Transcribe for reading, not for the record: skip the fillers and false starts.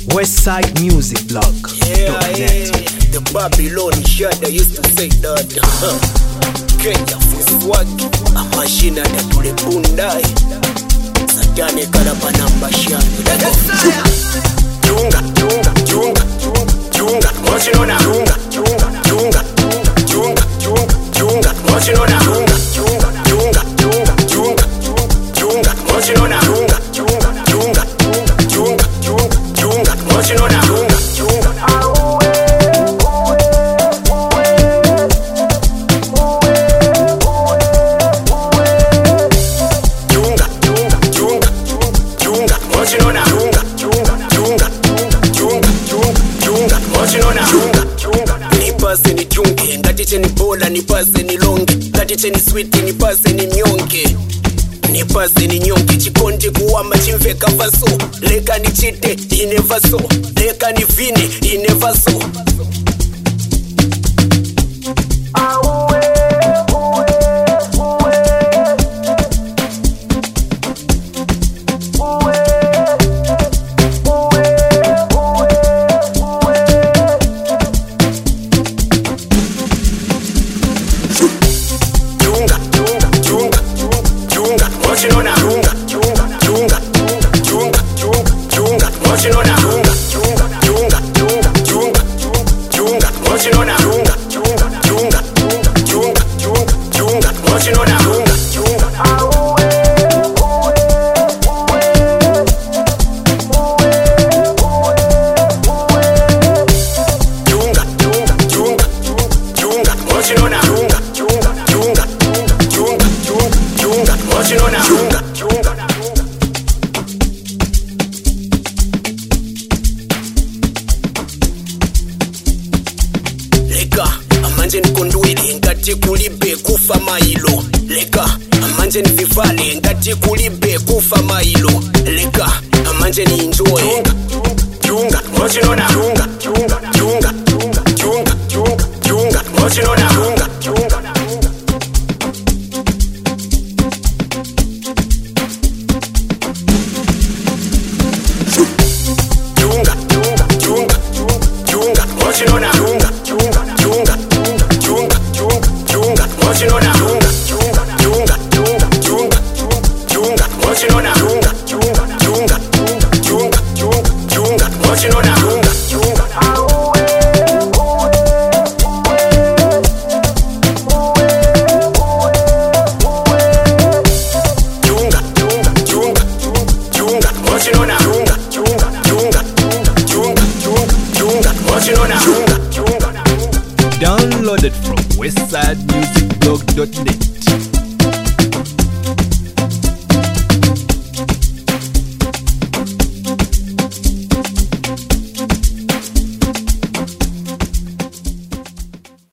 Westside Music Blog. Yeah. The Babylon Shada used to say that Kenya Fuswaki Amashina da tule bundai Satane karabana mbashani Junga Mwachinona Junga Mwachinona Junga Mwachinona Mwachinona Nipase ni junge, ngatiche ni bola, nipase ni longe, ngatiche ni sweet, nipase ni nyonge. Nipase ni nyonge, chikonde kuwamba chimveka faso. Leka ni chite, inevaso. Leka ni vine, inevaso. Mwachinona Mwachinona Mwachinona Leka amanje nikondwili ngati kulibe kufa mailo. Leka amanje ni vivale ngati kulibe kufa mailo. Leka amanje ni enjoy Junga Mwachinona Mwachinona Downloaded from westsidemusicblog.net.